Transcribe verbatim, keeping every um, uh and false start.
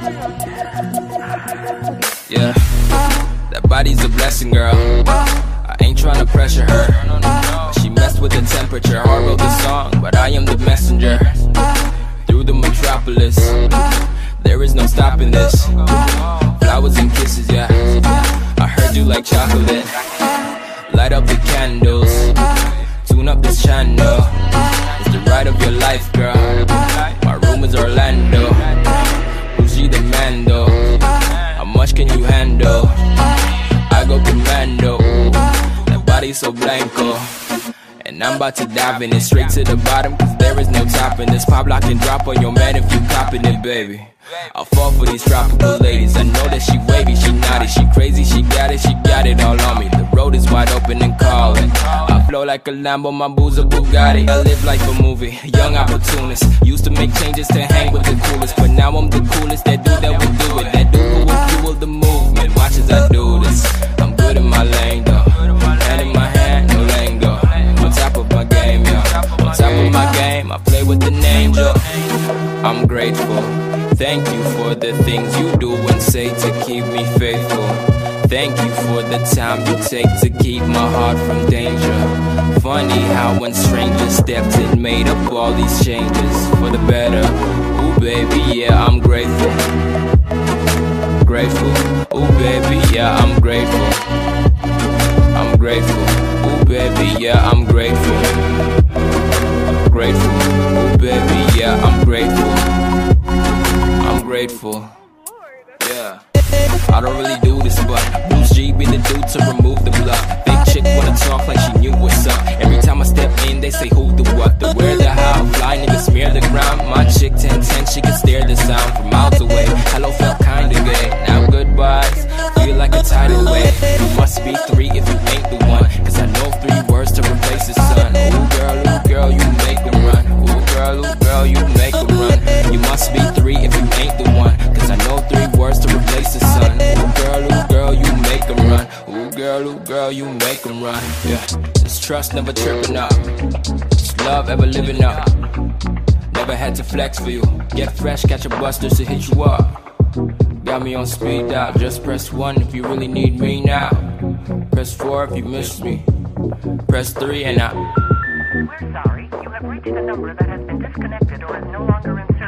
Yeah, that body's a blessing, girl. I ain't tryna pressure her. She messed with the temperature. Heart wrote the song, but I am the messenger. Through the metropolis, there is no stopping this. Flowers and kisses, yeah. I heard you like chocolate. Light up the candles, tune up this channel. It's the ride of your life, girl. My room is Orlando. Who's she the man, though? How much can you handle? I go commando. That body so blanco. And I'm about to dive in it straight to the bottom, cause there is no topping this. Pop lock and drop on your man if you copping it, baby. I'll fall for these tropical ladies. I know that she wavy, she naughty, she crazy, she got it, she got it all on me. The road is wide open and calling. I flow like a Lambo, my boo's a Bugatti. I live like a movie, young opportunist. Used to make changes to hang with the coolest, but now I'm the coolest. That dude that will do it, that dude who will fuel the movement. Watch as I do this. I'm good in my lane though. Hand in my hand, no lingo. On top of my game, yo. On top of my game, I play with an angel. I'm grateful. Thank you for the things you do and say to keep me faithful. Thank you for the time you take to keep my heart from danger. Funny how when strangers stepped in, made up all these changes for the better. Ooh baby, yeah, I'm grateful. Grateful, ooh baby, yeah, I'm grateful. I'm grateful, ooh baby, yeah, I'm grateful. Grateful, ooh baby, yeah, I'm grateful. I'm grateful, yeah. I don't really do this, but Bruce G be the dude to remove the blood. Big chick wanna talk like she knew what's up. Every time I step in, they say who, the what, the where, the how. Fly niggas smear the ground. My chick ten ten, she can stare the sound from miles away. Hello felt kinda gay, now goodbyes feel like a tidal wave. You must be three if you ain't the one, cause I know three words to replace the sun. Ooh girl, ooh girl, you make them run. Ooh girl, ooh girl, you make them run. You must be three if you ain't the one, cause I know three words to replace the sun. Ooh girl, ooh girl, you make them run. Ooh girl, ooh girl, you make them run. Yeah, this trust never tripping up. This love ever living up. Never had to flex for you. Get fresh, catch a bus just to hit you up. Got me on speed dial. Just press one if you really need me now. Press four if you miss me. Press three and I. We're sorry, you have reached a number that has been disconnected or is no longer in